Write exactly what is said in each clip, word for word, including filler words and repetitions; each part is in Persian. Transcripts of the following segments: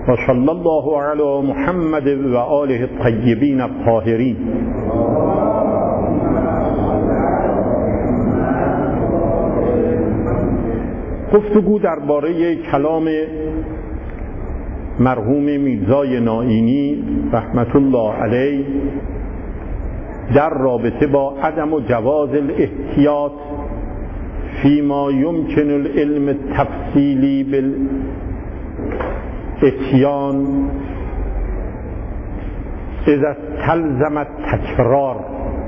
و صلی الله علی محمد و آله الطیبین الطاهرین. گفتگو درباره کلام مرحوم میرزای نائینی رحمت الله علیه در رابطه با عدم و جواز الاحتیاط فيما يمكن العلم التفصيلي بالاتيان اذا استلزم التکرار.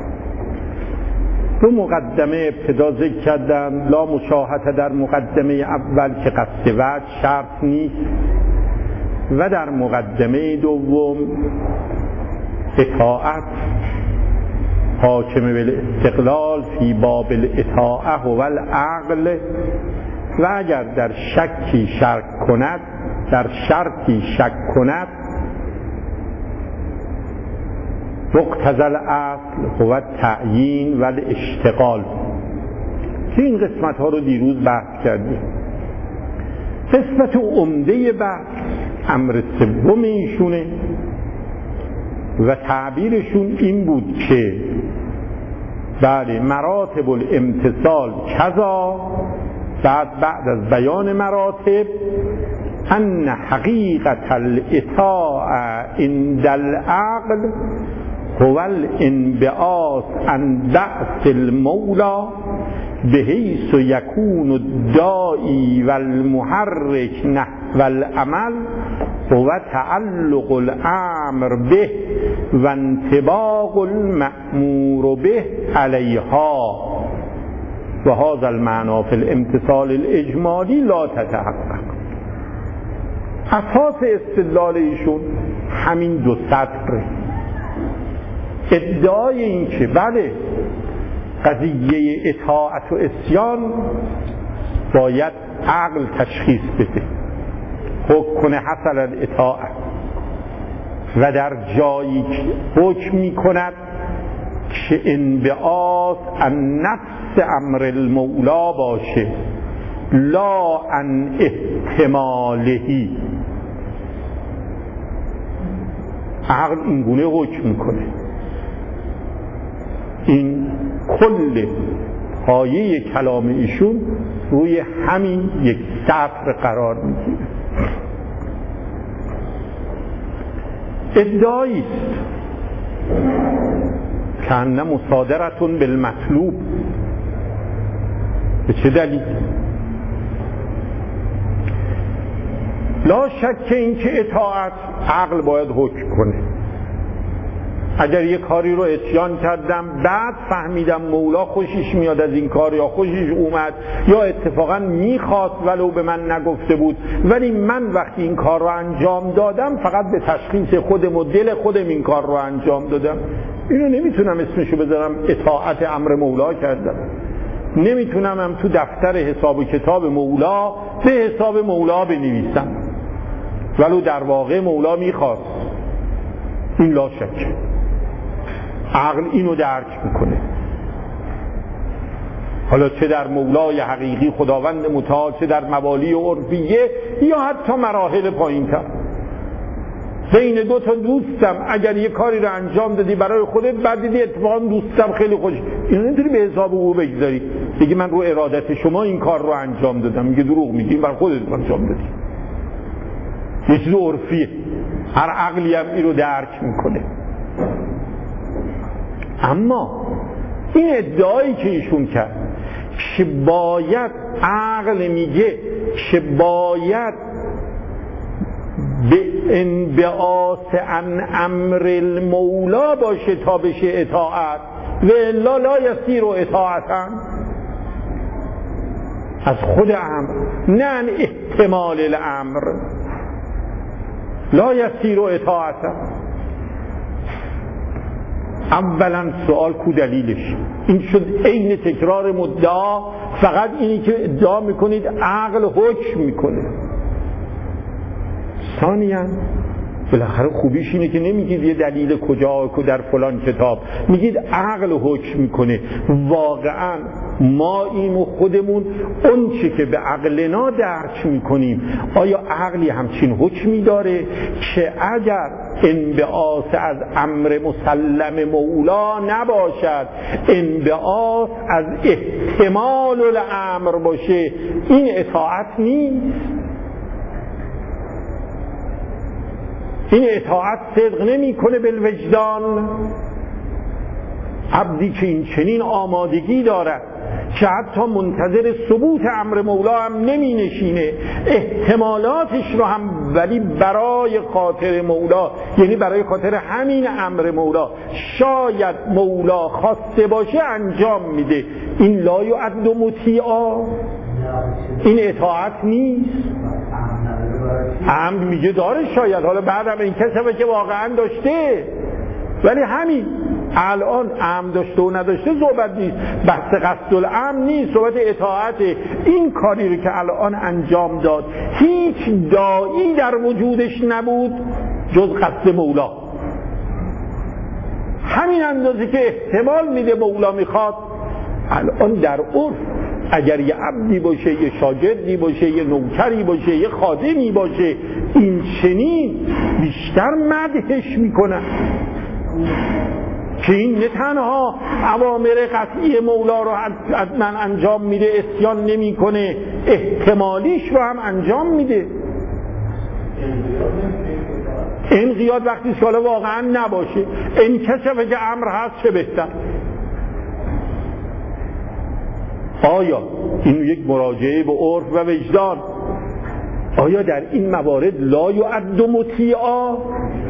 دو مقدمه ابتدا ذکر کردم، لا مشاهده در مقدمه اول که قصد وجه شرط نیست، و در مقدمه دوم اطاعت حاکم بالاستقلال فی باب الاطاعه و العقل، و اگر در شکی شک کند در شرطی شک کند مقتضی الاصل هو تعیین و الاشتغال. که این قسمت ها رو دیروز بحث کردیم. قسمت عمده بحث امر سوم ایشونه و تعبیرشون این بود که بله مراتب الامتثال کذا، بعد بعد از بیان مراتب ان حقیقت الاطاعه عند العقل هو الانبعاث عن بعث المولى بحيث يكون الداعي والمحرك نحو العمل هو تعلق الامر به و انطباق المأمور به علیها، و هذا المعنى في الامتثال الاجمالی لا تتحقق. اساس استدلال ایشون همین دو سطر، ادعای این که بله قضیه اطاعت و عصیان باید عقل تشخیص بده، حکم کنه حصل الاطاعت، و در جایی که حکم می کند که انبعاث عن نفس امر المولا باشه لا عن احتمالهی. عقل این گونه حکم میکنه. این کل پایه کلام ایشون روی همین یک سطر قرار میگیره. ادعایی است که ان مصادرتون بالمطلوب. به چه دلیل؟ لا شک این که اطاعت عقل باید حکم کنه. اگر یک کاری رو عصیان کردم بعد فهمیدم مولا خوشش میاد از این کار یا خوشش اومد یا اتفاقا میخواست ولو به من نگفته بود، ولی من وقتی این کار رو انجام دادم فقط به تشخیص خودم و دل خودم این کار رو انجام دادم، اینو نمیتونم اسمشو بذارم اطاعت امر مولا کردم. نمیتونم هم تو دفتر حساب و کتاب مولا به حساب مولا بنویسم ولو در واقع مولا میخواست. این لا شک عقل اینو درک میکنه. حالا چه در مولای حقیقی خداوند متعال، چه در موالی و عرفیه، یا حتی مراحل پایین تر. بین دو تا دوستم اگر یه کاری رو انجام دادی برای خودت بعد دیدی اتفاقا دوستم خیلی خوش، اینو نمیتونی به حساب او بگذاری بگی من رو ارادت شما این کار رو انجام دادم. میگه دروغ میگی، برای خودت انجام دادی. یه چیز عرفیه، هر عقلی هم این رو درک میکنه. اما این ادعایی که ایشون کرد که باید عقل میگه که باید به انبعاث عن امر المولا باشه تا بشه اطاعت و الا لا یصیر اطاعتا، از خود امر نه عن احتمال الامر لا یصیر اطاعتا. اولا سوال کو دلیلش؟ این شد عین تکرار مدعا، فقط اینی که ادعا میکنید عقل حکم میکنه. ثانیاً بالاخره خوبیش اینه که نمیگید یه دلیل کجا که در فلان کتاب، میگید عقل حکم میکنه. واقعا ما این و خودمون اون چی که به عقلنا درک میکنیم، آیا عقلی همچین حکمی داره که اگر انبعاث از امر مسلم مولا نباشد، انبعاث از احتمال الامر باشه، این اطاعت نیست؟ این اطاعت صدق نمی کنه بالوجدان؟ عبدی که این چنین آمادگی دارد که حتی منتظر ثبوت امر مولا هم نمی نشینه، احتمالاتش رو هم ولی برای خاطر مولا، یعنی برای خاطر همین امر مولا شاید مولا خواسته باشه انجام میده، این لا یعد مطیعا، این اطاعت نیست. عمد میگه داره شاید، حالا بعدم این کسبه که واقعا داشته، ولی همین الان عمد داشته و نداشته صحبت نیست، بحث قصد العمد نیست، صحبت اطاعت. این کاری رو که الان انجام داد هیچ داعی در وجودش نبود جز قصد مولا. همین اندازه که احتمال میده مولا میخواد. الان در عرف اگر یه عبدی باشه، یه شاگردی باشه، یه نوکری باشه، یه خادمی باشه، این چنین بیشتر مدحش میکنن که این نه تنها اوامر قطعی مولا رو از من انجام میده، اسیان نمیکنه، احتمالیش رو هم انجام میده. انقیاد وقتی که حالا واقعا نباشه، این کشفه که امر هست چه بهتر. آیا این یک مراجعه به عرف و وجدان، آیا در این موارد لا یعد مطیعا؟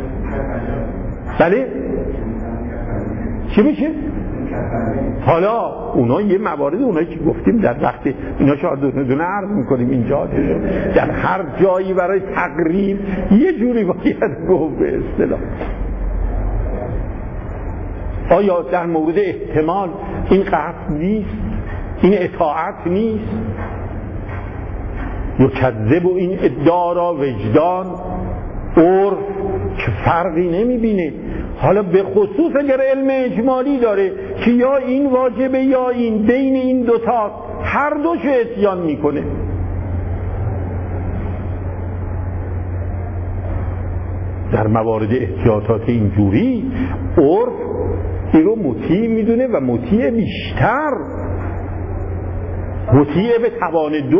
بله؟ چی میشه؟ حالا اونا یه موارد، اونایی که گفتیم در وقت اینا شاید دونه دونه عرض میکنیم اینجا، در هر جایی برای تقریب یه جوری باید گفت به اصطلاح. آیا در مورد احتمال این قصد نیست؟ این اطاعت نیست؟ یکذب و این ادعا را وجدان عرف که فرقی نمیبینه. حالا به خصوص اگر علم اجمالی داره که یا این واجبه یا این، بین این دوتا هر دوشو اتیان میکنه. در موارد احتیاطات اینجوری عرف این رو مطیع میدونه و مطیع بیشتر، مطیع به توان دو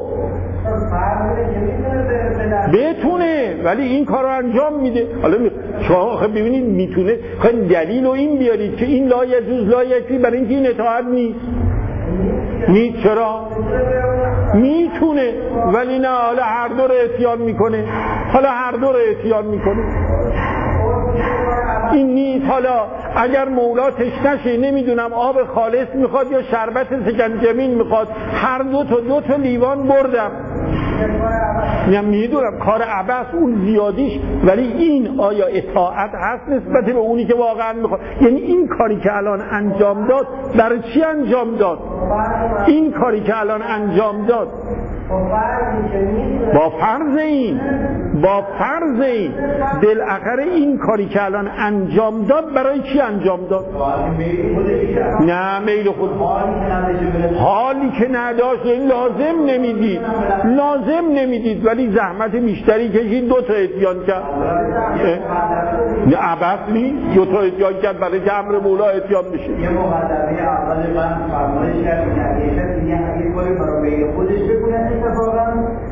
بتونه، ولی این کار رو انجام میده. حالا شما آخه ببینید میتونه، خیلی دلیل و این بیارید که این لا یجوز لا یکفی، برای اینکه این اطاعت نیست. نیست چرا؟ میتونه ولی نه، حالا هر دو رو اتیان میکنه، حالا هر دو رو اتیان میکنه. این نیست. حالا اگر مولا تشنشه، نمیدونم آب خالص میخواد یا شربت سکنجبین میخواد، هر دو تا دو تا لیوان بردم، میدونم کار عبث اون زیادیش، ولی این آیا اطاعت هست نسبت به اونی که واقعا میخواد؟ یعنی این کاری که الان انجام داد برای چی انجام داد؟ این کاری که الان انجام داد با فرض این با فرض این بالاخره این کاری که الان انجام داد برای چی انجام داد؟ نه میل خود، حالی که نداشت لازم نمیدید لازم نمیدید ولی زحمت بیشتری کشید، دو تا اتیان کرد. نه عبث نیست، دو تا اتیان کرد برای که امر مولا اتیان بشه. یه مقدمه اول من فرمایش کردم یه یه کاری برای میل خودش بکنه اتفاقا.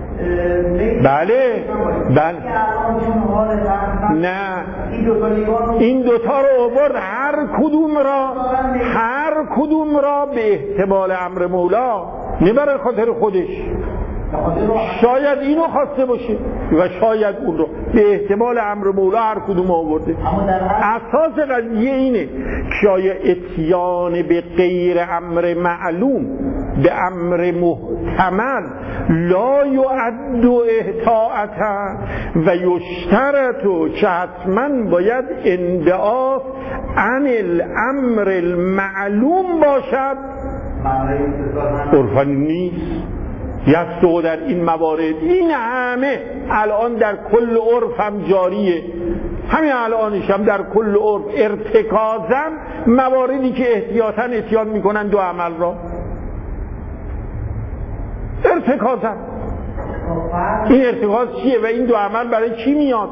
بله بله نه، این دوتا رو آورد هر کدوم را هر کدوم را به احتمال امر مولا، نه برای خاطر خودش. شاید اینو خواسته باشه و شاید اون رو، به احتمال امر مولا هر کدوم آورده. اساس قضیه اینه که آیا اتیان به غیر امر معلوم به امر محتمل لا یعد اطاعتا و یشترط که حتما باید انبعاث عن الامر المعلوم باشد، عرفا نیست. یصدق در این موارد. این همه الان در کل عرف هم جاریه، همین الانش هم در کل عرف ارتکازم مواردی که احتیاطاً اتیان میکنن دو عمل را ارتکازم. این ارتکاز چیه و این دو عمل برای چی میاد؟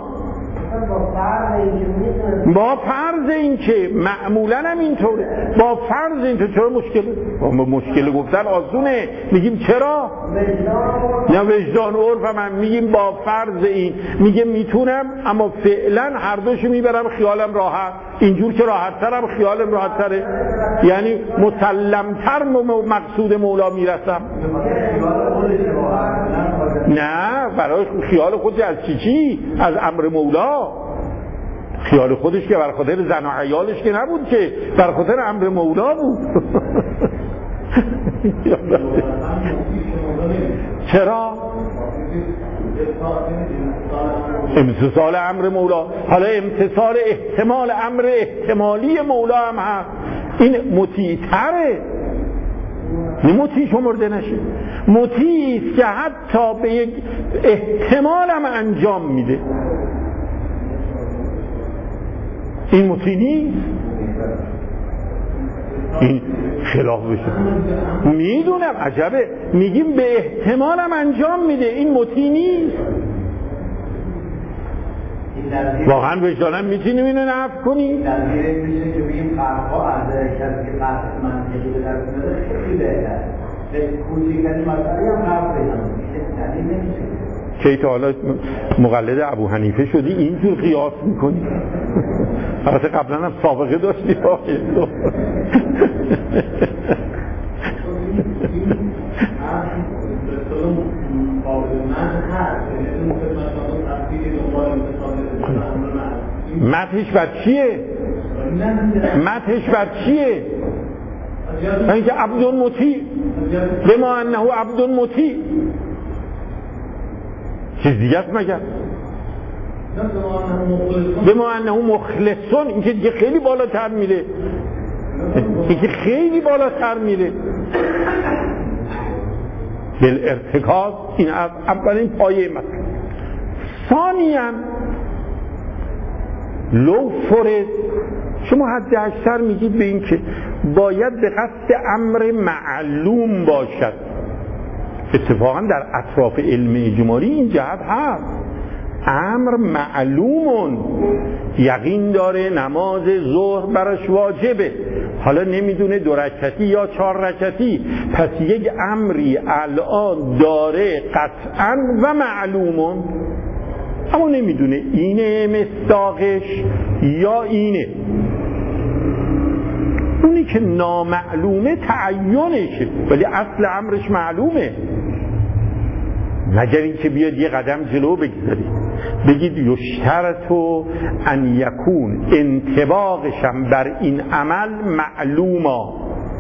با فرض این که معمولاً هم اینطوره، با فرض این که چرا مشکل مشکل گفتن آسونه، میگیم چرا؟ یا وجدان عرف هم, هم میگیم با فرض این، میگه میتونم اما فعلا هر دوشو میبرم خیالم راحت، اینجور که راحت ترم خیالم راحت تره، یعنی مسلمتر مقصود مولا میرسم. نه برای خیال خودش از چی چی؟ از امر مولا. خیال خودش که بر خاطر زن و عیالش که نبود، که بر خاطر امر مولا بود. چرا؟ امتثال امر مولا. حالا امتثال احتمال امر احتمالی مولا هم هست، این مطیع‌تره، نه مطیع شمرده نشه، مطیع است که حتی به یک احتمال هم انجام میده. این مطیع نیست، این خلاف بشه. میدونم عجبه، میگیم به احتمال هم انجام میده، این مطیع نیست. واقعا وجدانم میتونیم اینو نفی کنیم؟ در میره میشه که بگیم فرقا از کسی که قصد منطقی به در کنده خیلی بهتر، به کوچکترین مسئله هم حرف بزنم دلیل نمیشه. که تا حالا مقلد ابو حنیفه شدی اینجور قیاس میکنی؟ البته قبلا هم سابقه داشتی. متحش بر چیه؟ متحش بر چیه؟ اینکه عبد مطیع، بما انه عبد مطیع، چیز دیگه است مگر؟ بما انه مخلصون، اینکه دیگه خیلی بالاتر میره، اینکه خیلی بالاتر میره. بالارتکاز، این از اولین پایه مطلب. ثانیاً لو فرض، شما حد اکثر میگید به این که باید به قصد امر معلوم باشد. اتفاقا در اطراف علم اجمالی این جهت هست، امر معلومون، یقین داره نماز ظهر براش واجبه، حالا نمیدونه دو رکعتی یا چهار رکعتی، پس یک امری الان داره قطعا و معلومون، اما نمیدونه اینه مصداقش یا اینه. اونی که نامعلومه تعینشه، ولی اصل امرش معلومه. مگر این که بیاد یه قدم جلو بگذارید بگید یشترطو ان یکون انطباقشم بر این عمل معلوما،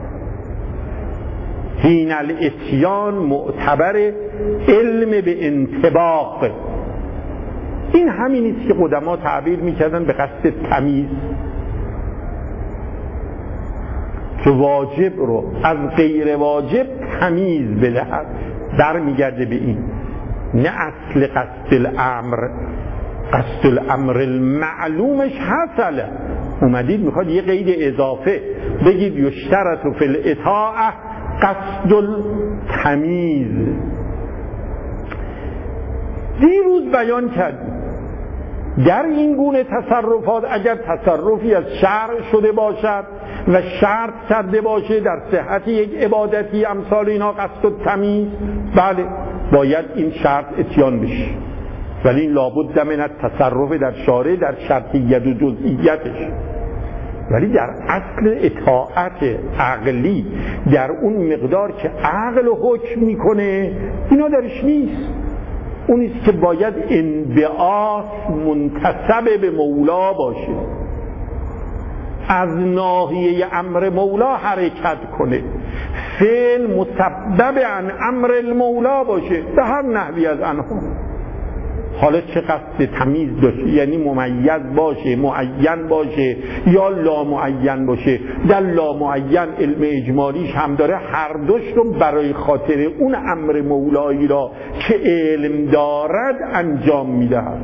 حین الاتیان معتبر علم به انطباق. این همین است که قدما تعبیر میکردن به قصد تمیز، که واجب رو از غیر واجب تمیز بدهد، در میگرده به این، نه اصل قصد الامر. قصد الامر المعلومش حصله، اومدید میخواد یه قید اضافه بگید یشترط فی الاطاعه قصد التمیز. دیروز بیان کردیم در این گونه تصرفات اگر تصرفی از شرع شده باشد و شرط کرده باشه در صحت یک عبادتی امثال اینا قصد التمیز، بله باید این شرط اتیان بشه، ولی این لابد من التصرف در شارع در شرطیت و جزئیتش. ولی در اصل اطاعت عقلی در اون مقدار که عقل حکم میکنه اینا درش نیست. اونیست که باید انبعاث منتسب به مولا باشه، از ناحیه امر مولا حرکت کنه، فعل مسبب عن امر المولا باشه به هر نحوی از آنها. حالا چه قصد تمیز داشته، یعنی ممیز باشه، معین باشه یا لا معین باشه. در لا معین علم اجمالیش هم داره، هر دوش رو برای خاطر اون امر مولایی را که علم دارد انجام میدهد.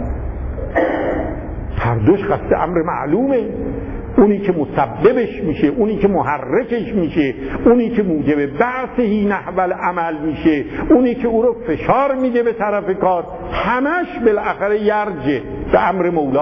هر دوش قصد امر معلومه، اونی که مسببش میشه، اونی که محرکش میشه، اونی که موجب بعثهی نحو العمل میشه، اونی که او رو فشار میده به طرف کار، همش بالاخره یرجه به امر مولا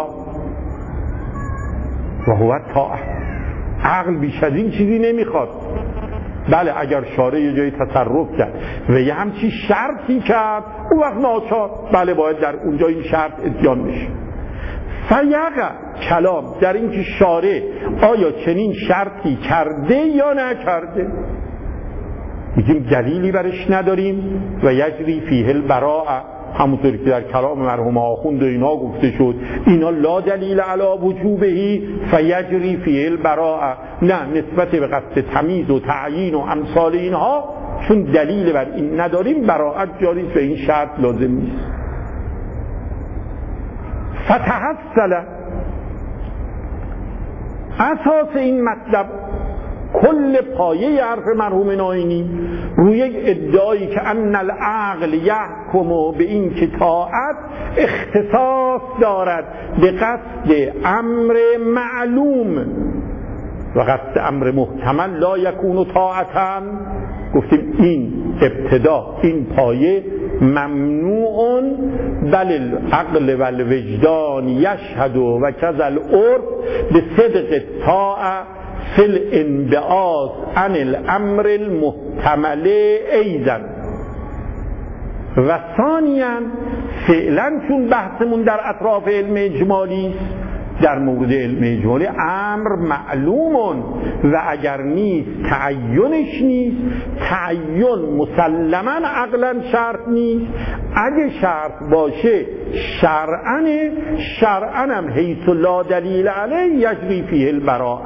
و هو طاعه. عقل بیش از این چیزی نمیخواد. بله اگر شارع یه جایی تصرف کرد و یه همچی شرطی کرد، اون وقت ناچار بله باید در اونجا این شرط اتیان بشه. فیقع کلام در این که شارع آیا چنین شرطی کرده یا نکرده. میگیم دلیلی برش نداریم و یجری فیه البراءه، همونطور که در کلام مرحوم آخوند و اینا گفته شد اینا لا دلیل علی وجوبه فیجری فیه البراءه، نه نسبت به قصد تمیز و تعیین و امثال اینها چون دلیل بر این نداریم براءت جاری و این شرط لازم نیست. فتحصل اساس این مطلب کل پایه حرف مرحوم ناینی روی یک ادعایی که ان العقل یحکم به این که طاعت اختصاص دارد به قصد امر معلوم و قصد امر محتمل لا یکون طاعتا. گفتیم این ابتدا این پایه ممنوع بل العقل و الوجدان یشهد و کذا العرف به صدق طاعه فی الانبعاث عن الامر المحتمل ایضا. و ثانیاً فعلا چون بحثمون در اطراف علم اجمالی در مورد علم اجمالی امر معلومون و اگر نیست تعینش نیست، تعین مسلما عقلا شرط نیست، اگه شرط باشه شرعن شرعن هم حیث لا دلیل علیه یجری فیه البراءه.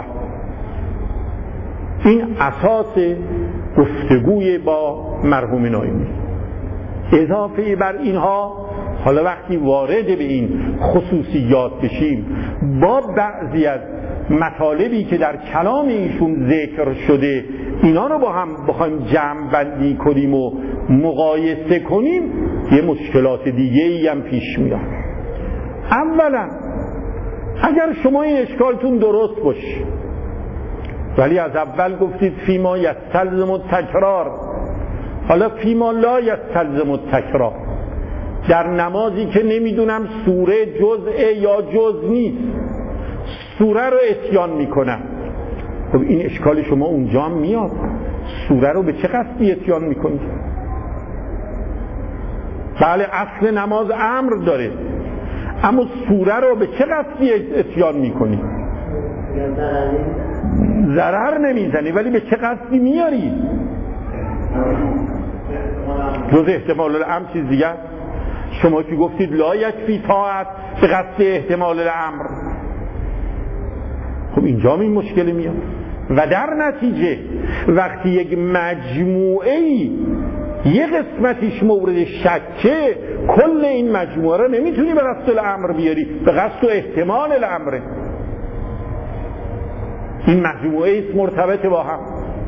این اساس گفتگوی با مرحوم ناینی. اضافه بر اینها حالا وقتی وارد به این خصوصیات بشیم با بعضی از مطالبی که در کلام ایشون ذکر شده اینا رو با هم بخوایم جمع بندی کنیم و مقایسه کنیم یه مشکلات دیگه ای هم پیش میاد. اولا اگر شما این اشکالتون درست باشه ولی از اول گفتید فیما یستلزم التکرار، حالا فیما لا یستلزم التکرار، در نمازی که نمیدونم سوره جزء یا جز نیست سوره رو اتیان میکنم، خب این اشکال شما اونجا هم میاد. سوره رو به چه قصدی اتیان میکنید؟ بله اصل نماز امر داره، اما سوره رو به چه قصدی اتیان میکنید؟ ضرر نمیزنی ولی به چه قصدی میاری؟ جز احتمال الامر چیز دیگه. شما که گفتید لا یکفی طاعت به قصد احتمال الامر، خب اینجا این مشکل میاد. و در نتیجه وقتی یک مجموعه‌ای یه قسمتیش مورد شکه کل این مجموعه رو نمیتونی به قصد الامر بیاری، به قصد و احتمال الامره. این مجموعه است مرتبط با هم.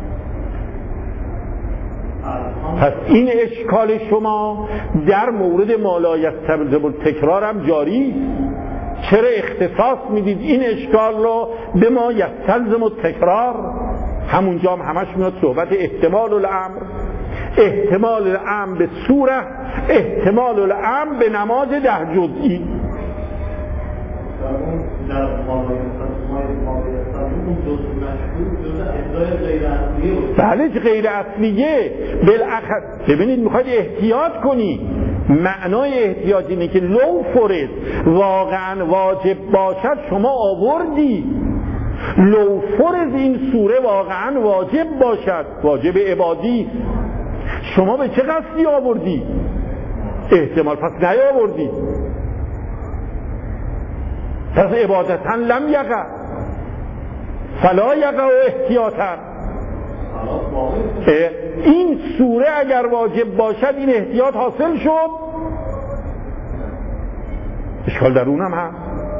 پس این اشکال شما در مورد ما لا یستلزم التکرار هم جاری. چرا اختصاص میدید این اشکال رو به ما یستلزم التکرار؟ همونجا هم همش میاد صحبت احتمال الامر، احتمال الامر به سوره، احتمال الامر به نماز ده جزئی. بله غیر اصلیه بالاخره. ببینید میخواید احتیاط کنی، معنای احتیاط اینه که لو فرض واقعا واجب باشد شما آوردی، لو فرض این سوره واقعا واجب باشد، واجب عبادی، شما به چه قصدی آوردی؟ احتمال، پس نیاوردی، پس عبادتا لم یقع فلا یقع احتیاطا. این سوره اگر واجب باشد این احتیاط حاصل شد. اشکال در اونم هست.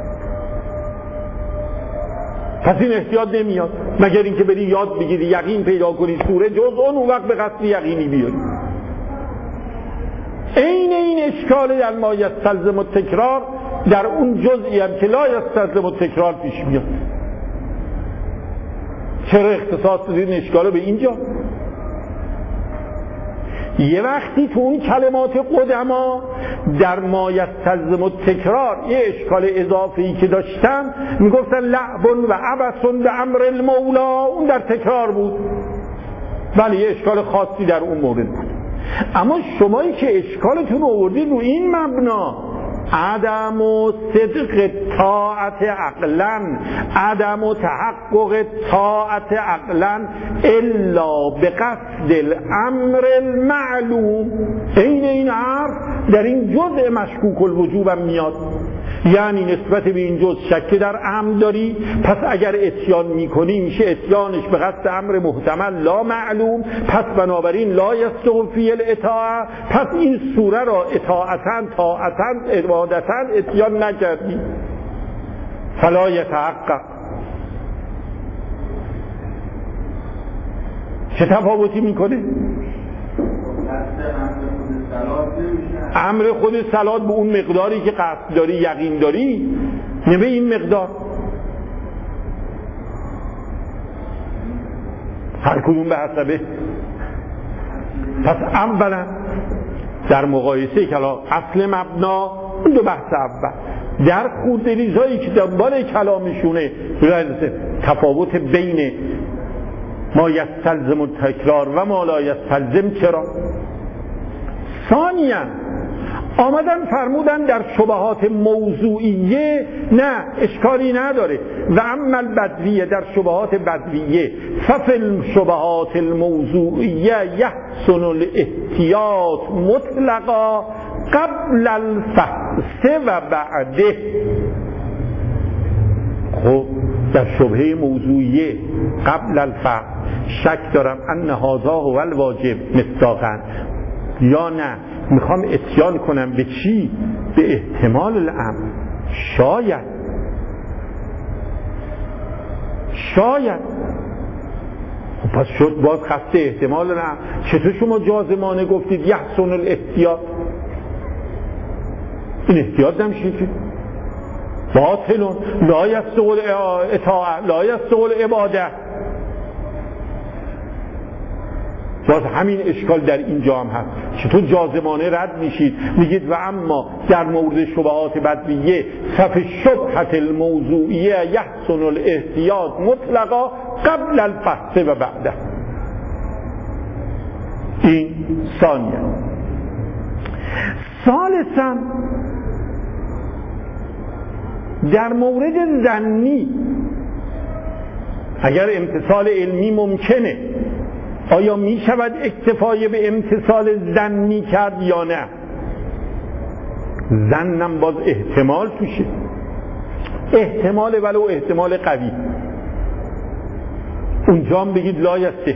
پس این احتیاط نمیاد مگر اینکه بری یاد بگیری یقین پیدا کنی سوره جز اون اون وقت به قصد یقینی بیاری. این این اشکال در ما یستلزم التکرار در اون جزئی هم که لا یستلزم التکرار پیش میاد. چرا اختصاص دادین اشکال به اینجا؟ یه وقتی تو اون کلمات قدما در ما یستلزم التکرار یه اشکال اضافه‌ای که داشتن میگفتن لعب و عبث به امر المولا، اون در تکرار بود. ولی یه اشکال خاصی در اون مورد بود. اما شمایی که اشکالتون آوردید رو این مبنا عدم و صدق طاعت عقلا، عدم و تحقق طاعت عقلا الا به قصد الامر المعلوم، این این حرف در این جزء مشکوک الوجوب هم میاد. یعنی نسبت به این جزء شک در امر داری، پس اگر اتیان میکنی میشه اتیانش به قصد امر محتمل لا معلوم، پس بنابراین لا یستوفی الاطاعه، پس این سوره را اطاعتن طاعتن عبادتن اتیان نکردی، فلا یتحقق. چه تفاوتی میکنه؟ امر خود صلات به اون مقداری که قصد داری یقین داری، نه به این مقدار. هر کدوم به حسبه. پس اولا در مقایسه کلام اصل مبنا این دو بحث اول در خودریزایی که دنبال کلامشونه تفاوت بین ما یستلزم التکرار و ما لا یستلزم چرا؟ ثانیاً آمدن فرمودن در شبهات موضوعیه نه اشکالی نداره و اما البدویه در شبهات بدویه ففل شبهات الموضوعیه یحسن الاحتیاط مطلقا قبل الفحص و بعده. خب در شبهه موضوعیه قبل الفحص شک دارم ان هذا هو الواجب مصداقاً یا نه میخوام اتیان کنم به چی؟ به احتمال الامر. شاید شاید پس شد باز خسته احتمال الامر. چطور شما جازمانه گفتید یحسن الاحتیاط؟ این احتیاط نمیشه که باطلون لا یستقل اطاعه لا یستقل عباده. باز همین اشکال در اینجا هم هست. چطور جازمانه رد میشید میگید و اما در مورد شبهات بدویه صف شبهت الموضوعیه یحسن الاحتیاط مطلقا قبل الفحص و بعده. این ثانیه. ثالثاً در مورد ظنی اگر امتصال علمی ممکنه آیا می شود اکتفای به امتصال ظنی کرد یا نه؟ ظنم باز احتمال توشه، احتمال ولو احتمال قوی. اونجا هم بگید لایسته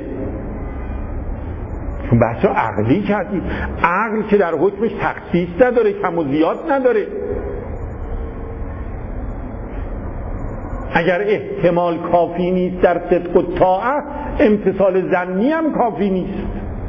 چون بحثا عقلی کردید. عقل که در حکمش تخصیص نداره، کم و زیاد نداره. اگر احتمال کافی نیست در صدق و طاعت، امتصال ظنی هم کافی نیست.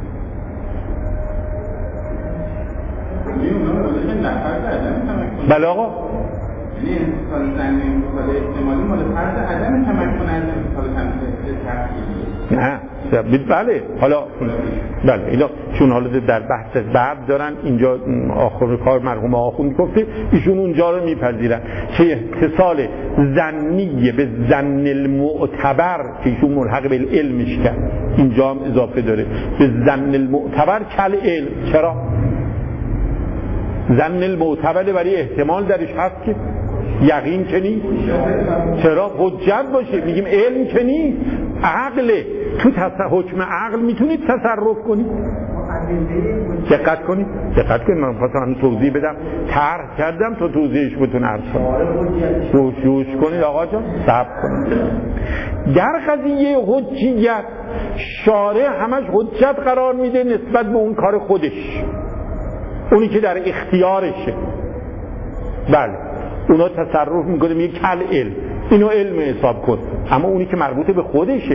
بله آقا، یعنی امتصال ظنی امتصال احتمالی مال فرض عدم تمکن از امتصال تمکن. نه بله حالا بله اینا چون حالا در بحث بعد دارن اینجا آخر کار مرحوم آخوند گفته ایشون اونجا رو میپذیرن که اتصال ظنی به ظن المعتبر که ایشون ملحق به علمش کرد اینجا هم اضافه داره به ظن المعتبر کل علم. چرا؟ ظن المعتبر برای احتمال درش هست که یقین که نیست. چرا؟ حجت باشه. میگیم علم که نیست، عقله. تو حکم عقل میتونید تصرف کنید. دقت کنید دقت کنید من خواستم توضیح بدم، طرح کردم تا توضیحش بتون عرض کنم. گوش کنید آقا جان، صبر کنید. در قضیه حجیت شارع همش حجت قرار میده نسبت به اون کار خودش، اونی که در اختیارشه. بله اونا تصرف میکنه میگه کل علم، اینو علم حساب کن، اما اونی که مربوط به خودشه.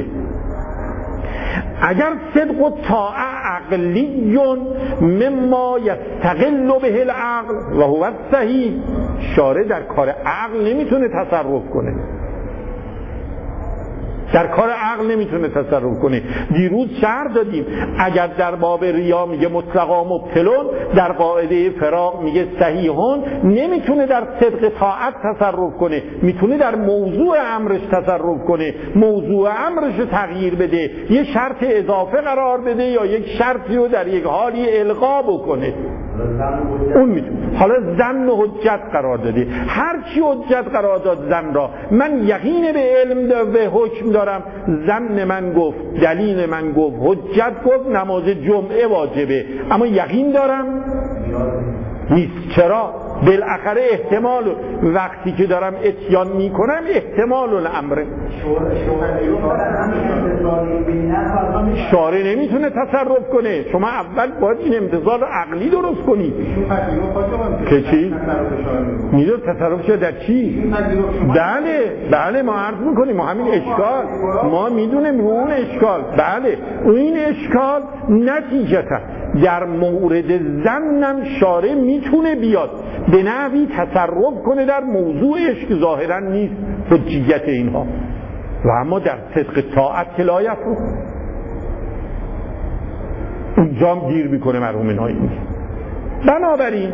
اگر صدق و طاعه عقلیون مما یستقل به العقل و هو صحیح، شارع در کار عقل نمیتونه تصرف کنه، در کار عقل نمیتونه تصرف کنه. دیروز شرح دادیم اگر در باب ریا میگه مطلقا مبطلون، در قاعده فراق میگه صحیحون، نمیتونه در صدق طاعت تصرف کنه، میتونه در موضوع امرش تصرف کنه، موضوع امرش تغییر بده، یه شرط اضافه قرار بده یا یک شرطی رو در یک حالی القا بکنه، اون میتونه. حالا ظن و حجت قرار داده، هر چی حجت قرار داد ظن را، من یقین به علم دا به حکم دارم، ظن من گفت، دلیل من گفت، حجت گفت نماز جمعه واجبه، اما یقین دارم نیست. چرا؟ بالاخره احتمال وقتی که دارم اتیان میکنم احتمال الامره، شارع نمیتونه تصرف کنه. شما اول باید این امتثال عقلی درست کنی که چی؟ میدون تصرف شده در چی؟ بله بله ما عرض میکنیم، ما همین اشکال ما میدونیم رو اون اشکال، بله این اشکال نتیجتا در مورد زنم شارع میتونه بیاد به نحوی تصرف کنه در موضوعش که ظاهرا نیست حجیت اینها، و اما در صدق طاعت کلایت رو اونجا هم گیر میکنه مرحوم نایمی. بنابراین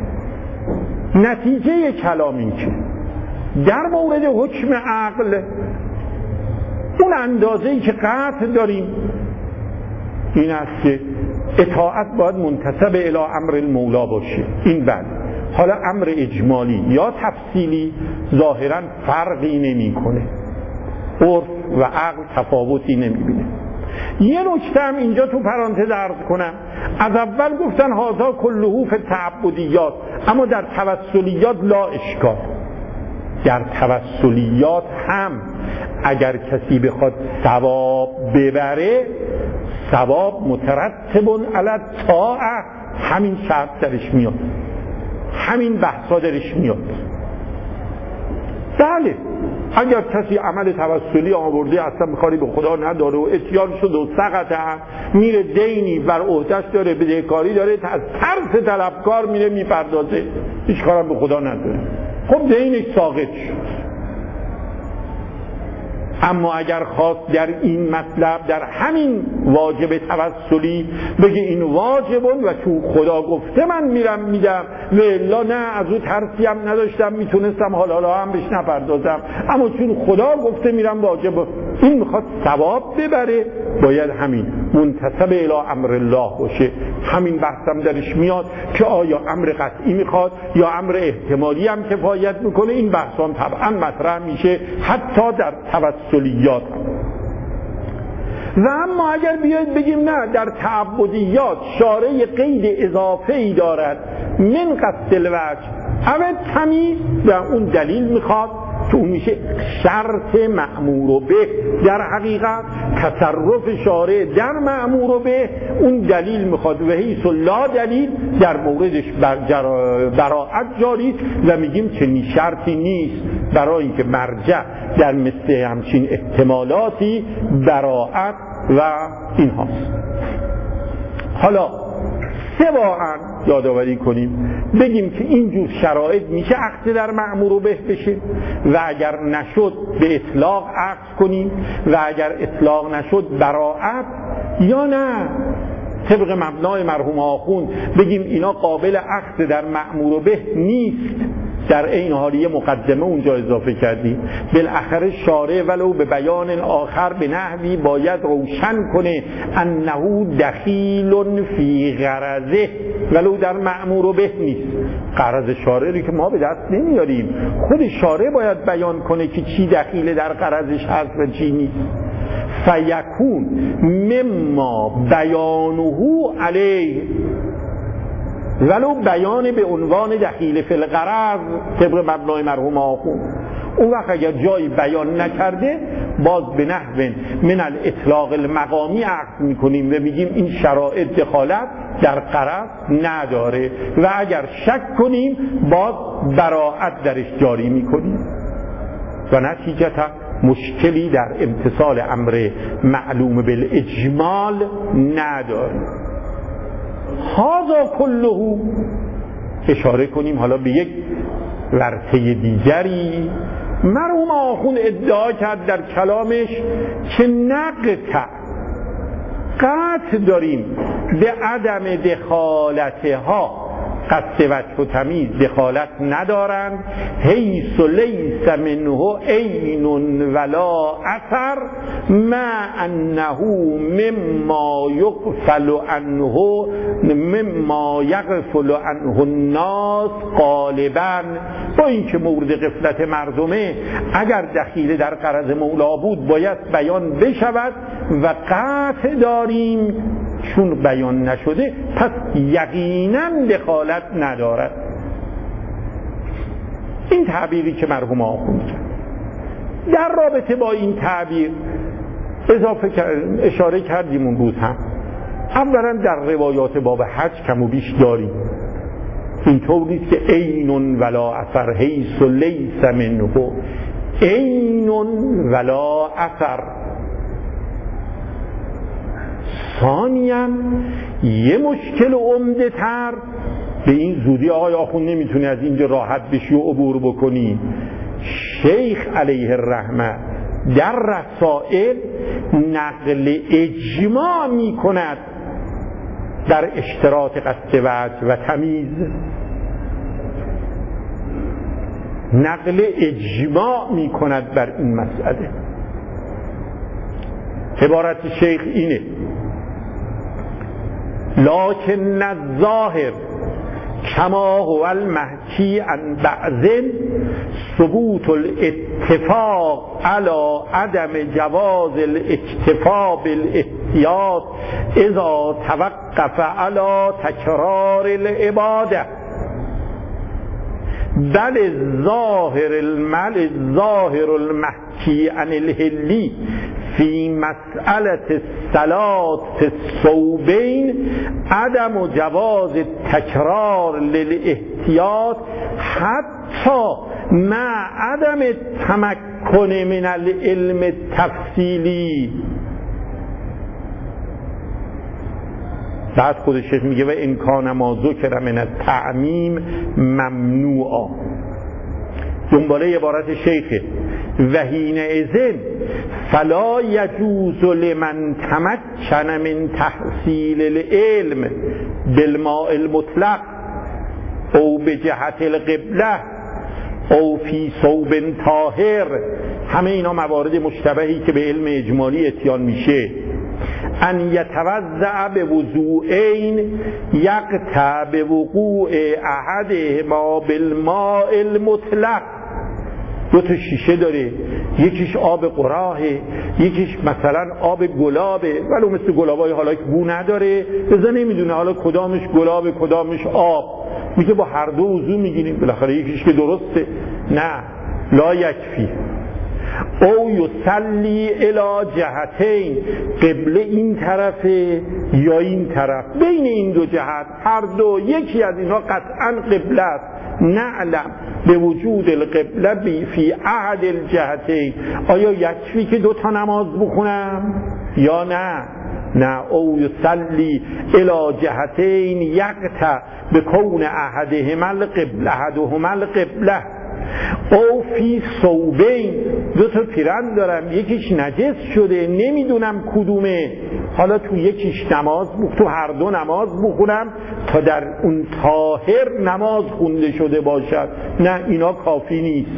نتیجه کلام این که در مورد حکم عقل اون اندازه‌ای که قطع داریم این است که اطاعت باید منتسب الی امر المولا باشه. این بله. حالا امر اجمالی یا تفصیلی ظاهرا فرقی نمیکنه، عرف و عقل تفاوتی نمیبینه. یه نکته هم اینجا تو پرانتز عرض کنم، از اول گفتن هذا کله فی التعبدیات، اما در توسلیات لا اشکال. در توسلیات هم اگر کسی بخواد ثواب ببره، ثواب مترتب علی الطاعه، همین شرط درش میاد، همین بحثا درش میاد. بله اگر کسی عمل توسلی آورده اصلا کاری به خدا نداره و اتیان شد و سقطه، میره دینی بر عهده‌اش داره، بدهکاری داره، از ترس طلبکار میره میپردازه، هیچ کارم به خدا نداره، خب دینش ساقط شد. اما اگر خواست در این مطلب در همین واجب توسلی بگه این واجبون و تو خدا گفته من میرم میدم و الا نه از او ترسی هم نداشتم میتونستم حالا حالا هم بهش نپردازم، اما چون خدا گفته میرم واجب، این میخواد ثواب ببره، باید همین منتسب الی امر الله باشه. همین بحثم درش میاد که آیا امر قطعی میخواد یا امر احتمالی هم کفایت میکنه. این بحثان طبعا مطرح میشه حتی در توسلیات. و اما اگر بیاید بگیم نه در تعبدیات شارع قید اضافه ای دارد من قصد الوجه اما تمیز، و اون دلیل میخواد که اون میشه شرط مأمور به. در حقیقت تصرف شارع در مأمور به اون دلیل میخواد و حیث لا دلیل در موردش براعت جاری و میگیم چنین شرطی نیست، برای اینکه مرجع در مثل همچین احتمالاتی براعت و این هاست. حالا سواء یادآوری کنیم بگیم که اینجور شرایط میشه عقد در مأمور به بشه و اگر نشد به اطلاق عقد کنیم و اگر اطلاق نشد براعت، یا نه طبق مبنای مرحوم آخوند بگیم اینا قابل عقد در مأمور به نیست، در این حالیه مقدمه اونجا اضافه کردیم. بالاخره شارع ولو به بیان آخر به نحوی باید روشن کنه انه دخیل فی غرضه، ولو در مأمور به نیست. غرض شارعی که ما به دست نمیاریم، خود شارع باید بیان کنه که چی دخیل در غرضش هست و چی نیست. فیکون مما بیانه علیه، ولو بیان به عنوان دخیل فی الغرض طبق مبنای مرحوم آخوند، اون وقت اگر جایی بیان نکرده باز به نحو من الاطلاق المقامی عقد میکنیم و میگیم این شرایط دخالت در غرض نداره و اگر شک کنیم باز براءت درش جاری میکنیم و نتیجتا مشکلی در امتثال امر معلوم بالاجمال نداریم. هذا کله اشاره کنیم حالا به یک ورطه دیگری. مرحوم آخوند ادعا کرد در کلامش که نقطع قطع داریم به عدم دخالتها، قصد وجه و تمیز دخالت ندارند، حیث لیس منه عین ولا اثر ما انه مما یغفل عنه مما یغفل عنه الناس غالبا، با اینکه مورد غفلت مردمه اگر دخیل در غرض مولا بود باید بیان بشود و قطع داریم، چون بیان نشده پس یقینا دخالت ندارد. این تعبیری که مرحوم آخوند کرد. در رابطه با این تعبیر اضافه اشاره کردیم اون روز هم، اولا در روایات باب حج کم و بیش داریم، اینطور نیست که عین ولا اثر، حیث لیس منه عین ولا اثر. ثانیاً یه مشکل عمده تر، به این زودی آقای آخوند نمیتونی از اینجا راحت بشی و عبور بکنی. شیخ علیه الرحمه در رسائل نقل اجماع میکند در اشتراط قصد وجه و تمیز، نقل اجماع میکند بر این مسئله. عبارت شیخ اینه: لکن الظاهر کما هو المحکی عن بعض ثبوت الاتفاق على عدم جواز الاکتفا بالاحتیاط اذا توقف على تکرار العباده، بل الظاهر المل الظاهر المحکی عن الهلی فی مسئله الصلاة فی الثوبین عدم جواز تکرار للاحتیاط حتی مع عدم تمکن من العلم التفصیلی. بعد خود شیخ میگه و امکان ما ذکر من التعمیم ممنوعا. دنباله عبارت شیخه: و حینئذ فلا یجوز لمن تمکن من تحصیل العلم بالماء المطلق او بجهت القبله او فی ثوب طاهر، همه اینا موارد مشتبهی که به علم اجمالی اتیان میشه، ان یتوضع به وضوءین یقطع به وقوع احدهما بالماء المطلق. دو تا شیشه داره، یکیش آب قراحه، یکیش مثلا آب گلابه، ولو مثل گلابای حالا که بو نداره، بزن نمیدونه حالا کدامش گلابه کدامش آب، میگه با هر دو وضو میگیریم، بالاخره یکیش که درسته. نه، لا یکفی. او یصلی الی جهتین، قبله این طرفه یا این طرف، بین این دو جهت هر دو یکی از اینها قطعا قبله است، نعلم به وجود القبله بی فی احد الجهتین. آیا یکفی که دو تا نماز بخونم یا نه؟ نه. او یصلی الی جهتین یقطع به کون احدهما القبله احدهما القبله او فی ثوبین، دو تا پیرن دارم، یکیش نجس شده نمیدونم کدومه، حالا تو یکیش نماز بخ تو هر دو نماز بخونم تا در اون طاهر نماز خونده شده باشد. نه، اینا کافی نیست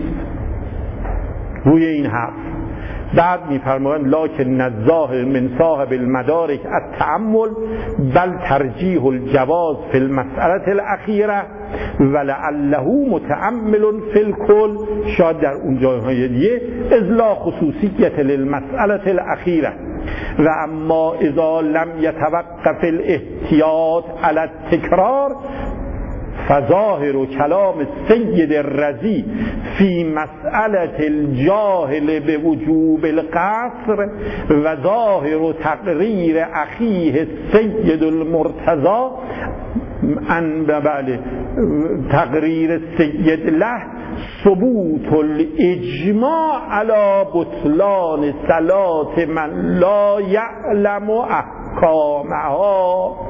روی این حرف. بعد میفرمایند لکن الظاهر من صاحب المدارک التأمل بل ترجیح الجواز فی المسأله الاخیره ولعله متأمل فی الکل، شاید در اون جایهای دیگه از لا خصوصیت للمسأله الاخیره و اما اذا لم یتوقف الاحتیاط علی التکرار فظاهر و کلام سید رضی فی مسئله الجاهل به وجوب القصر و ظاهر و تقریر اخیه سید المرتضی ان بله تقریر سید له ثبوت الاجماع علی بطلان صلات من لا یعلم احکامها.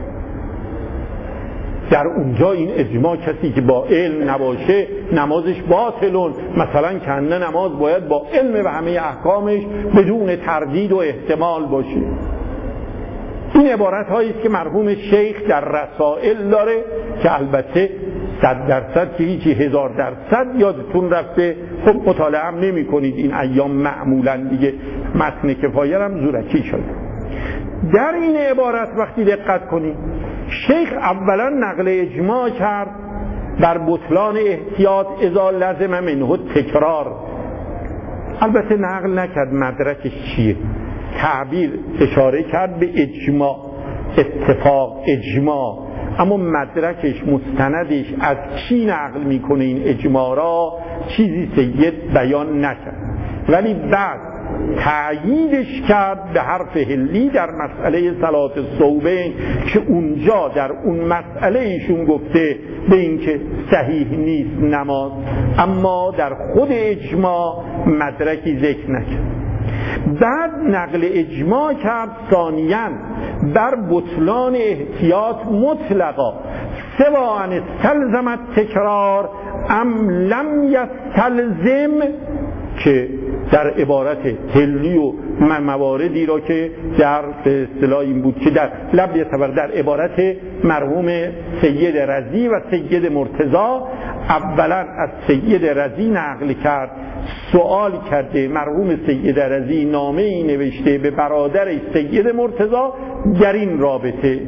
در اونجا این اجماع کسی که با علم نباشه نمازش باطلون، مثلا کنه نماز باید با علم و همه احکامش بدون تردید و احتمال باشه. این عبارت هایی است که مرحوم شیخ در رسائل داره که البته صد درصد که هیچی هزار درصد یادتون رفته، خب مطالعه هم نمی کنید این ایام معمولا دیگه متن کفایه هم زورکی شد. در این عبارت وقتی دقت کنید شیخ اولا نقل اجماع کرد بر بطلان احتیاط اذا لزم منه تکرار، البته نقل نکرد مدرکش چیه، تعبیر اشاره کرد به اجماع، اتفاق، اجماع، اما مدرکش مستندش از چی نقل میکنه این اجماع را چیزی سید بیان نکرد، ولی بعد تأییدش کرد به حرف هلی در مسئله صلات الصوبین که اونجا در اون مسئله ایشون گفته به اینکه صحیح نیست نماز، اما در خود اجماع مدرکی ذکر نکرد. بعد نقل اجماع کرد ثانیاً بر بطلان احتیاط مطلقا سواء استلزمت تکرار ام لم یستلزم، که در عبارت هلی و مواردی را که در به اصطلاح این بود که در لب یتبر در عبارت مرحوم سید رضی و سید مرتضی اولا از سید رضی نقل کرد، سوال کرده مرحوم سید رضی نامه ای نوشته به برادرش سید مرتضی در این رابطه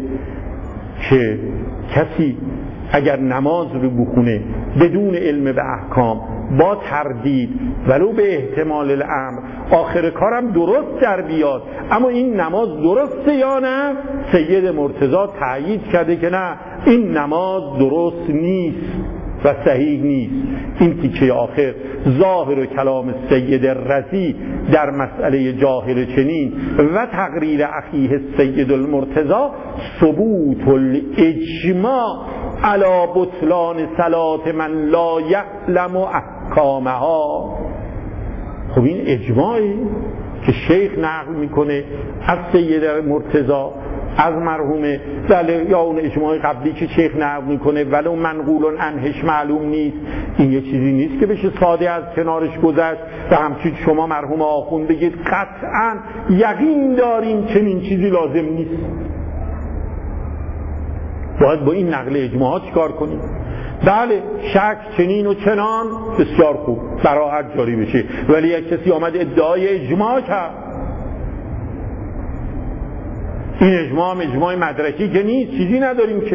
که کسی اگر نماز رو بخونه بدون علم به احکام با تردید ولو به احتمال الامر آخر کارم درست در بیاد، اما این نماز درسته یا نه، سید مرتضی تأیید کرده که نه این نماز درست نیست و صحیح نیست. این تیکه آخر ظاهر و کلام سید رضی در مسئله جاهل چنین و تقریر اخیه سید المرتضی ثبوت الاجماع علی بطلان صلات من لا یعلم احکامها. خب این اجماعی که شیخ نقل میکنه از سید مرتضی از مرحومه بله، یا اون اجماع قبلی که شیخ نقل میکنه ولو منقول عنهش معلوم نیست، این یه چیزی نیست که بشه ساده از کنارش گذشت و همچنین شما مرحوم آخوند بگید قطعا یقین داریم چنین چیزی لازم نیست. باید با این نقل اجماعات چیکار کنیم؟ بله شک چنین و چنان بسیار خوب براحت جاری بشه، ولی یک کسی آمد ادعای اجماع کرد، این اجماع اجماع مدرکی که نیست، چیزی نداریم که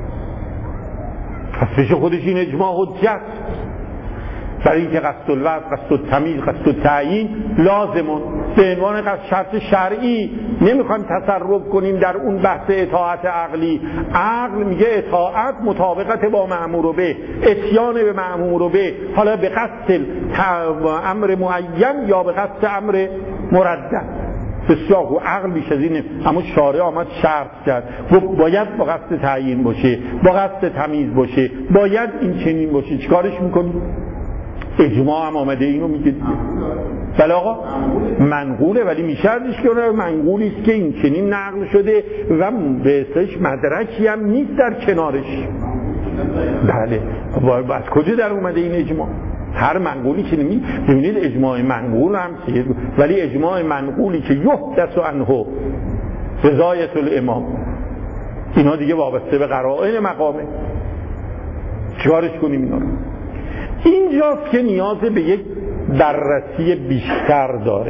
پس بشه خودش این اجماع حجت، برای اینکه قصد الوضع، قصد التمیز، قصد التعیین لازمون به عنوان قصد شرط شرعی نمیخوایم تصرف کنیم در اون بحث اطاعت عقلی. عقل میگه اطاعت مطابقت با مأمور به، اتیان به مأمور به، حالا به قصد امر معین یا به قصد امر مردد. بسیار خوب، عقل بیش از اینه، اما شارع آمد شرط کرد گفت باید با قصد تعیین باشه، با قصد تمیز باشه، باید این چنین باشه. چیکارش میکنی؟ اجماع هم آمده اینو میگه بله آقا منقوله، ولی میشردش که اون منقولی است که این چنین نقل شده و به اصطلاح مدرکی هم نیست در کنارش. بله از کجا در اومده این اجماع؟ هر منقولی که نمی ببینید اجماع منقول هم چیه، ولی اجماع منقولی که یحدث عنه رضایت الامام، اینا دیگه وابسته به قرائن مقامه. چیکارش کنیم اینا رو؟ اینجاست که نیاز به یک بررسی بیشتر داره.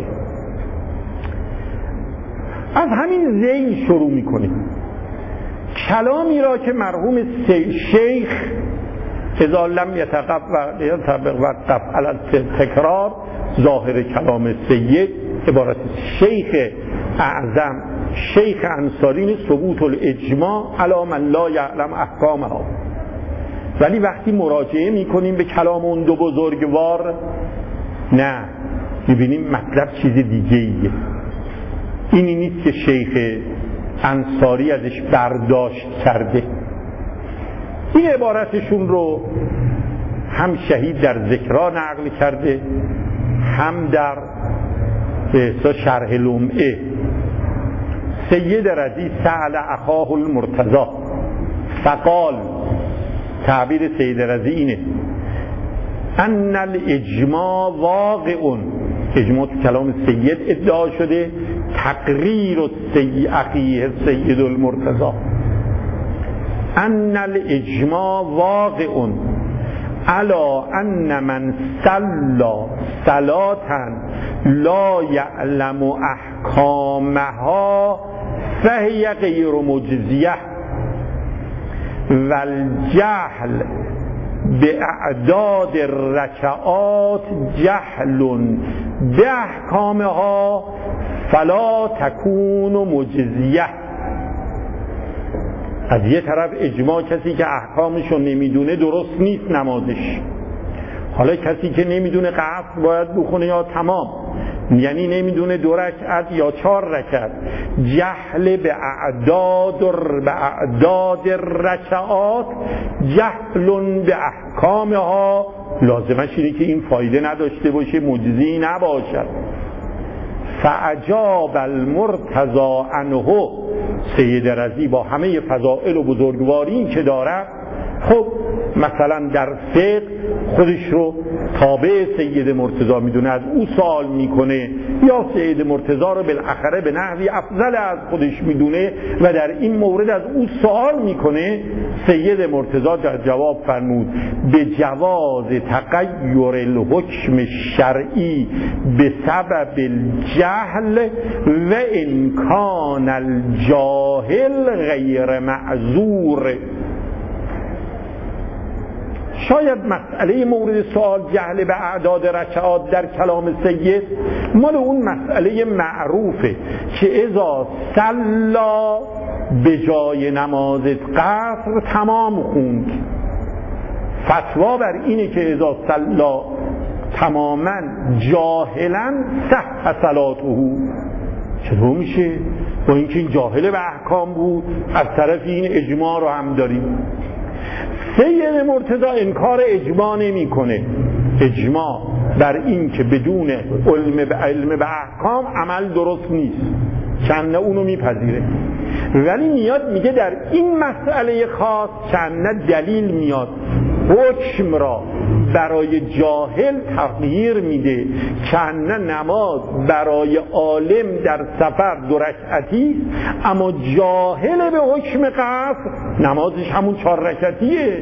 از همین ذیل شروع میکنیم. کلامی را که مرحوم شیخ اذا لم یتوقف علی التکرار، ظاهر کلام سید عبارت شیخ اعظم شیخ انصاری ثبوت الاجماع علی من لا یعلم احکامها. ولی وقتی مراجعه میکنیم به کلام اون دو بزرگوار نه، میبینیم مطلب چیز دیگه ایه. اینی نیست که شیخ انصاری ازش برداشت کرده. این عبارتشون رو هم شهید در ذکرا نقل کرده، هم در به شرح لمعه. سید رضی سأل اخاه المرتضی فقال، تعبیر سید رضی اینه ان الاجماع واقع، اجماع تو کلام سید ادعا شده، تقریر السید اخیه سید المرتضی، ان الاجماع واقع علا ان من صلا صلاة لا یعلم احکامها فهی غیر مجزیه والجهل باعداد الرکعات جهل باحکامها فلا تکون مجزیه. از یه طرف اجماع، کسی که احکامشو نمیدونه درست نیست نمازش. حالا کسی که نمیدونه قصر باید بخونه یا تمام، یعنی نمیدونه دو رکعت یا چهار رکعت، جهل به اعداد به اعداد رکعات جهل به احکامها، لازمش اینه که این فایده نداشته باشه، مجزی نباشد. فعجاب المرتضی عنه، سید رضی با همه فضائل و بزرگواری که داره، خب مثلا در فقه خودش رو تابع سید مرتضی میدونه، از او سوال میکنه، یا سید مرتضی رو بالاخره به نحوی افضل از خودش میدونه و در این مورد از او سوال میکنه. سید مرتضی در جواب فرمود به جواز تغییر الحکم شرعی به سبب الجهل و امکان الجاهل غیر معذور. شاید مسئله مورد سوال جهل به اعداد رکعات در کلام سید مال اون مسئله معروفه که اذا صلا به جای نماز قصر تمام خوند. فتوا بر اینه که اذا صلا تماما جاهلا صح صلاته. چطور میشه؟ با اینکه این جاهل به احکام بود، از طرف این اجماع رو هم داریم. سید مرتضی انکار اجماع نمی کنه، اجماع بر این که بدون علم به علم به احکام عمل درست نیست، چند اونو میپذیره، ولی میاد میگه در این مسئله خاص چند دلیل میاد حکم را برای جاهل تغییر میده. چند نماز برای عالم در سفر دو رکعتی، اما جاهل به حکم قصر نمازش همون چهار رکعتیه،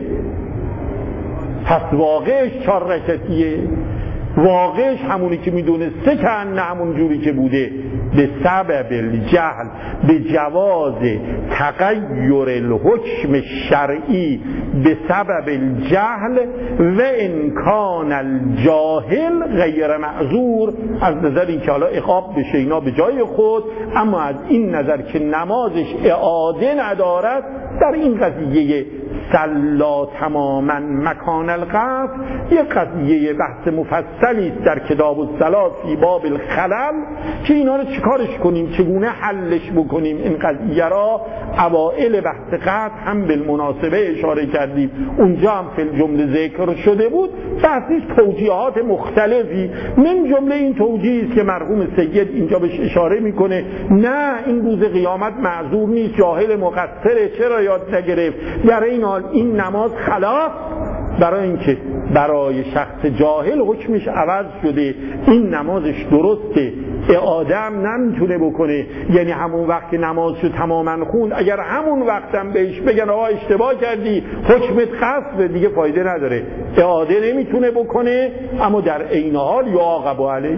پس واقعش چهار رکعتیه، واقعش همونی که میدونسته که نه همون جوری که بوده. به سبب الجهل به جواز تغییر الحکم شرعی به سبب الجهل و امکان الجاهل غیر معذور، از نظر این که حالا عقاب بشه اینا به جای خود، اما از این نظر که نمازش اعاده ندارد. در این قضیه صلا تماما مکان القصر یک قضیه بحث مفصلی است در کتاب الصلاة فی باب الخلل که اینا رو چیکارش کنیم، چگونه حلش بکنیم. این قضیه را اوائل بحث قطع هم بالمناسبه اشاره کردیم، اونجا هم فی الجمله ذکر شده بود. بحثش توجیهات مختلفی، من جمله این توجیه است که مرحوم سید اینجا بهش اشاره میکنه نه این روز قیامت معذور نیست، جاهل مقصره، چرا یاد نگرفت. در این حال این نماز خلاف، برای اینکه برای شخص جاهل حکمش عوض شده، این نمازش درسته، اعاده هم نمیتونه بکنه. یعنی همون وقت که نمازشو تماما خوند، اگر همون وقتم بهش بگن آقا اشتباه کردی حکمت قصد، دیگه فایده نداره، اعاده نمیتونه بکنه، اما در عین حال یعاقب علیه.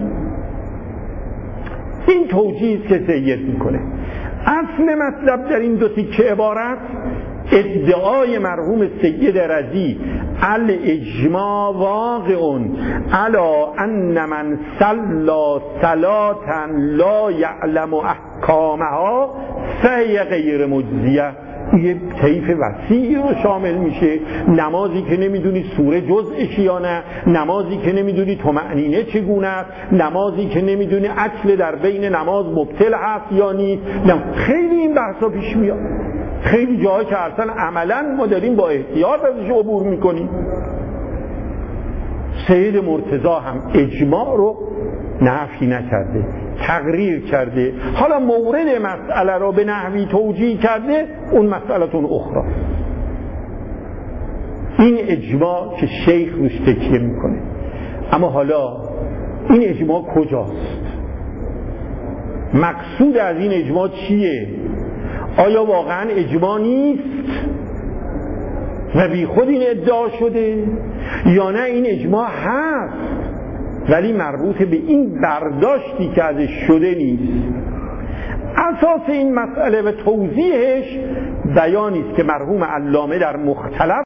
این توجیه است که سید میکنه. اصل مطلب در این دو تیکه عبارت ادعای مرحوم سید رضی الاجماع واقع علی ان من صلا صلاة لا یعلم احکامها فهی غیر مجزیه. یه طیف وسیعی رو شامل میشه. نمازی که نمیدونی سوره جزءش یا نه، نمازی که نمیدونی طمأنینه چگونه است، نمازی که نمیدونی عطل در بین نماز مبطل هست یا نیست. خیلی این بحثا پیش میاد، خیلی جاها که اصلا عملا ما داریم با احتیاط ازش عبور میکنیم. سید مرتضی هم اجماع رو نفی نکرده، تقریر کرده. حالا مورد مسئله را به نحوی توجیه کرده، اون مسئله‌تون اخرى. این اجماع که شیخ روش تکیه میکنه. اما حالا این اجماع کجاست؟ مقصود از این اجماع چیه؟ آیا واقعا اجماع نیست و بی خود این ادعا شده، یا نه این اجماع هست ولی مربوط به این برداشتی که ازش شده نیست؟ اساس این مسئله و توضیحش بیانی است که مرحوم علامه در مختلف